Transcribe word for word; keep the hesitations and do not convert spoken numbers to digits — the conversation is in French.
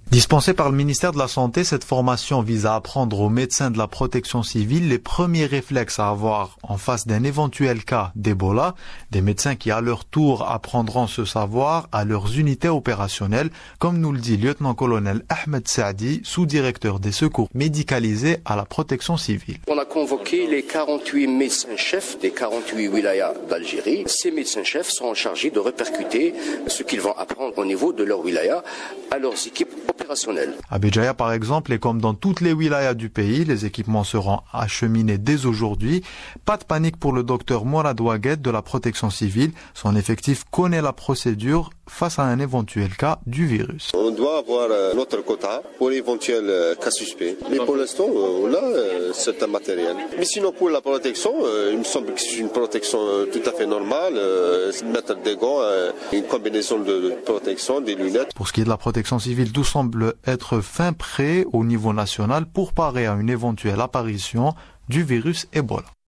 Dispensée par le ministère de la Santé, cette formation vise à apprendre aux médecins de la protection civile les premiers réflexes à avoir en face d'un éventuel cas d'Ebola. Des médecins qui, à leur tour, apprendront ce savoir à leurs unités opérationnelles, comme nous le dit le lieutenant-colonel Ahmed Saadi, sous-directeur des secours médicalisés à la protection civile. On a convoqué les quarante-huit médecins-chefs des quarante-huit wilayas d'Algérie. Ces médecins-chefs seront chargés de répercuter ce qu'ils vont apprendre au niveau de leur wilaya à leurs équipes opérationnelles. À Béjaïa, par exemple, et comme dans toutes les wilayas du pays, les équipements seront acheminés dès aujourd'hui. Pas de panique pour le docteur Mourad Ouagued de la protection civile. Son effectif connaît la procédure face à un éventuel cas du virus. On doit avoir notre quota pour l'éventuel cas suspect. Mais pour l'instant, on a certain matériel. Mais sinon, pour la protection, il me semble que c'est une protection tout à fait normale. Mettre des gants, une combinaison de protection, des lunettes. Pour ce qui est de la protection civile, tout semble être fin prêt au niveau national pour parer à une éventuelle apparition du virus Ebola.